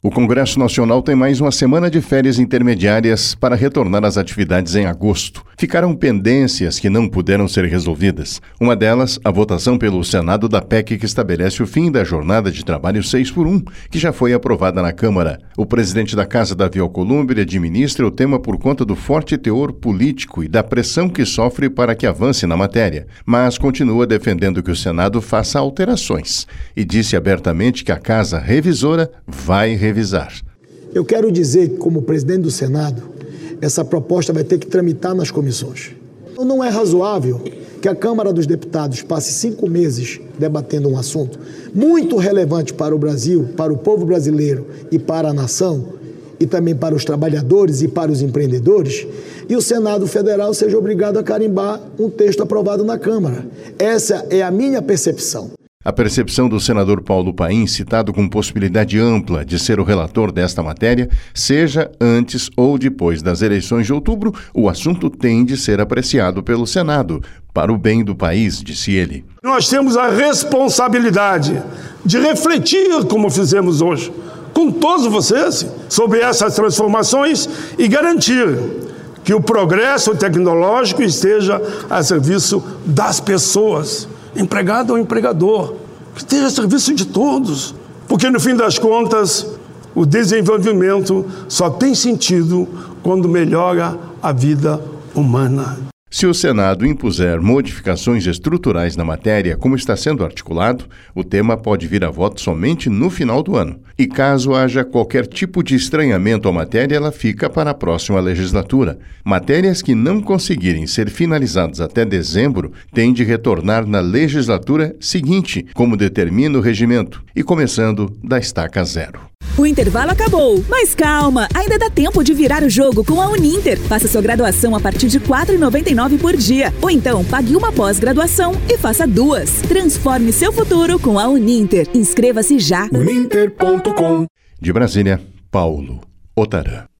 O Congresso Nacional tem mais uma semana de férias intermediárias para retornar às atividades em agosto. Ficaram pendências que não puderam ser resolvidas. Uma delas, a votação pelo Senado da PEC que estabelece o fim da jornada de trabalho 6x1, que já foi aprovada na Câmara. O presidente da Casa, Davi Alcolumbre, administra o tema por conta do forte teor político e da pressão que sofre para que avance na matéria, mas continua defendendo que o Senado faça alterações e disse abertamente que a Casa Revisora vai revisar. Eu quero dizer que, como presidente do Senado, essa proposta vai ter que tramitar nas comissões. Não é razoável que a Câmara dos Deputados passe 5 meses debatendo um assunto muito relevante para o Brasil, para o povo brasileiro e para a nação, e também para os trabalhadores e para os empreendedores, e o Senado Federal seja obrigado a carimbar um texto aprovado na Câmara. Essa é a minha percepção. A percepção do senador Paulo Paim, citado com possibilidade ampla de ser o relator desta matéria, seja antes ou depois das eleições de outubro, o assunto tem de ser apreciado pelo Senado, para o bem do país, disse ele. Nós temos a responsabilidade de refletir, como fizemos hoje, com todos vocês, sobre essas transformações e garantir que o progresso tecnológico esteja a serviço das pessoas, empregado ou empregador, que esteja a serviço de todos. Porque, no fim das contas, o desenvolvimento só tem sentido quando melhora a vida humana. Se o Senado impuser modificações estruturais na matéria, como está sendo articulado, o tema pode vir a voto somente no final do ano. E caso haja qualquer tipo de estranhamento à matéria, ela fica para a próxima legislatura. Matérias que não conseguirem ser finalizadas até dezembro têm de retornar na legislatura seguinte, como determina o regimento, e começando da estaca zero. O intervalo acabou, mas calma, ainda dá tempo de virar o jogo com a Uninter. Faça sua graduação a partir de R$ 4,99 por dia. Ou então, pague uma pós-graduação e faça 2. Transforme seu futuro com a Uninter. Inscreva-se já. Uninter.com. De Brasília, Paulo Otarã.